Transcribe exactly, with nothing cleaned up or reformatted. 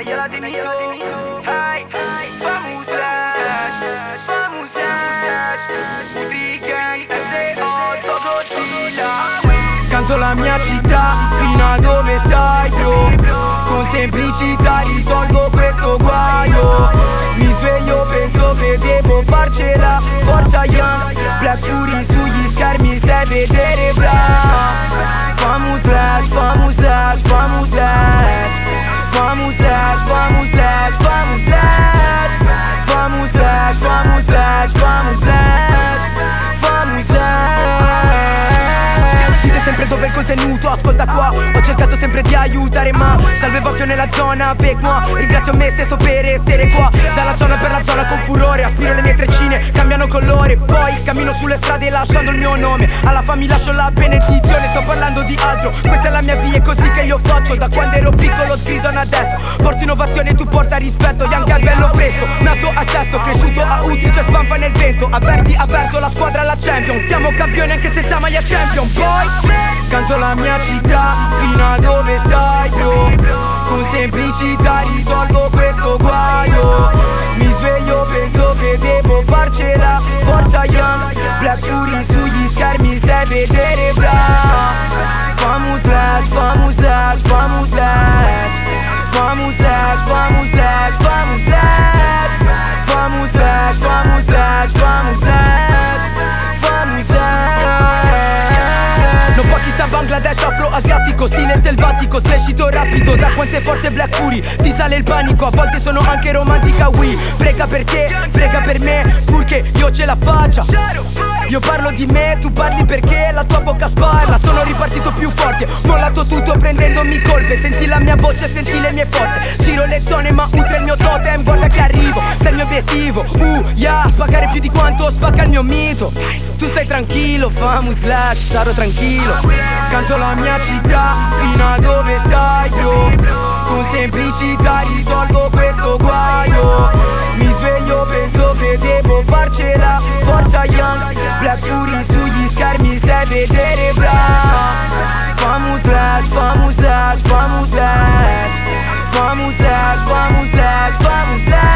ela tem mito. Hey, vamos slash, vamos slash. Utrigan, S O, todo Godzilla. Canto la mia città fino a dove stai, bro. Con semplicità risolvo questo guaio. Mi sveglio, penso che devo farcela. Forza Young, Black Fury sugli schermi, stai a vedere bla. Vamos slash, vamos slash, vamos slash. Vamos slash, vamos slash, vamos slash. Vamos slash, vamos slash, vamos slash. Vamos slash. Dite sempre dove è il contenuto, ascolta qua. Ho cercato sempre di aiutare ma salve baffio nella zona avec moi. Ringrazio me stesso per essere qua. Dalla zona per la zona con furore. Aspiro le mie treccine, cambiano colore. Poi cammino sulle strade lasciando il mio nome. Alla famiglia lascio la benedizione. Sto parlando di altro, questa è la mia via, è così che io faccio. Da quando ero piccolo sgridano adesso. Porto innovazione e tu porta rispetto. Young è bello fresco, nato a Sesto, cresciuto a Utrice, spampa nel vento. Avverti aperto la squadra alla Champion. Siamo campioni anche senza maglia Champion. Poi canto la mia città fino a dove stai, bro. Con semplicità risolvo questo guaio. Mi sveglio, penso che devo farcela. Forza Young, Black Fury sugli schermi, stai a vedere bla. Vamos slash, vamos slash, vamos slash. Vamos slash, vamos slash, vamos slash. Vamos slash, vamos slash, vamos slash. Vamos slash. Non Pakistan, Bangladesh, afro-asiatico, stile selvatico, slashito rapido. Da quanto è forte Black Fury, ti sale il panico. A volte sono anche romantica, oui. Prega per te, prega per me, purché io ce la faccia. Io parlo di me, tu parli perché la tua bocca sparla. Sono ripartito più forte, mollato tutto prendendomi colpe. Senti la mia voce, senti le mie forze. Giro le zone ma ultra il mio totem. Guarda che arrivo, sei il mio obiettivo. Uh, yeah, spaccare più di quanto spacca il mio mito. Tu stai tranquillo, fammi slash, sarò tranquillo. Canto la mia città fino a dove stai, bro. Con semplicità risolvo questo guaio. Mi sveglio, penso che devo farcela. Forza Young, Black Fury sugli schermi, stai a vedere bla. Vamos slash, vamos slash, vamos slash. Vamos slash, vamos slash, vamos slash.